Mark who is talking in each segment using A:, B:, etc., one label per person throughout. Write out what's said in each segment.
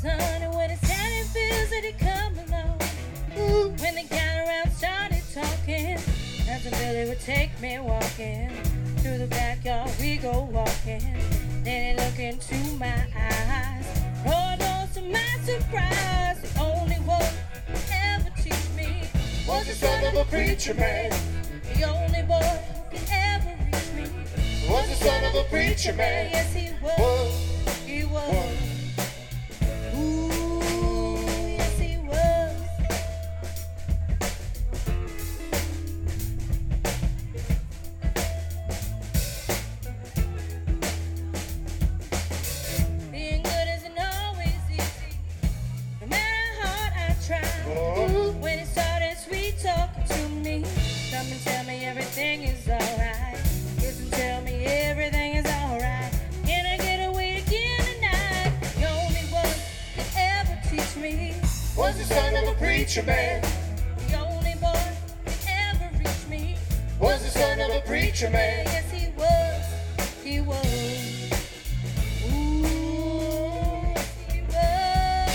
A: son, and when it's time it feels that he come along. When they got around, started talking, Cousin Billy would take me walking through the backyard. We go walking, then he look into my eyes. Lord knows to my surprise, the only one who ever teach me was the son of a preacher man. The only boy who could ever reach me was the son of a preacher man. Yes, he was. He was. Ooh, yes, he was. Being good isn't always easy, no matter how hard I try. When it started sweet talking to me, come and tell me everything is alright. Yes, and tell me everything is alright. Can I get away again tonight? The only one that ever teach me was the son of a preacher man. The only boy that ever reached me was the son of a preacher man. Yes, he was. He was. Ooh, yes, he was.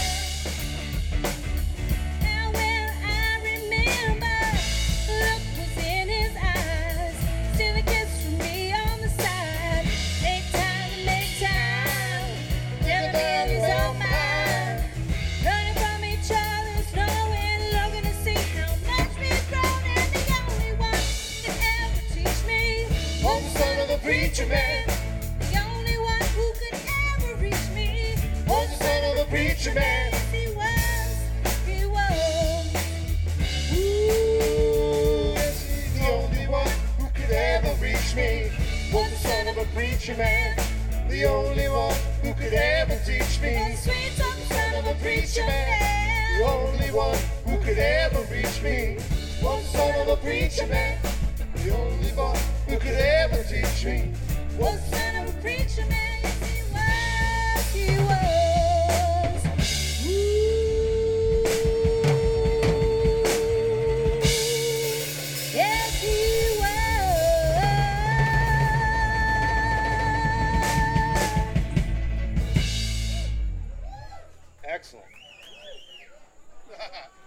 A: Now when I remember, look was in his eyes, still a kiss from me on the side. Take time to make time, never been his own mind. Running from each other, snowing, looking to see how much we've grown. And the only one that ever teach me was the son of a preacher man. The only one who could ever reach me was the son of a preacher man. Yes, he was. He was. Ooh,
B: Yes, he's the only one who could ever reach me. Was the son of a preacher man. The only one who could ever teach me.
A: the sweet talking son of a preacher
B: The
A: man.
B: only one who could ever reach me. Was the son of a preacher man. The only one who could ever teach me.
A: Was the son of a preacher man. Yes, he was. He was. Ooh. Yes, he was.
B: Excellent.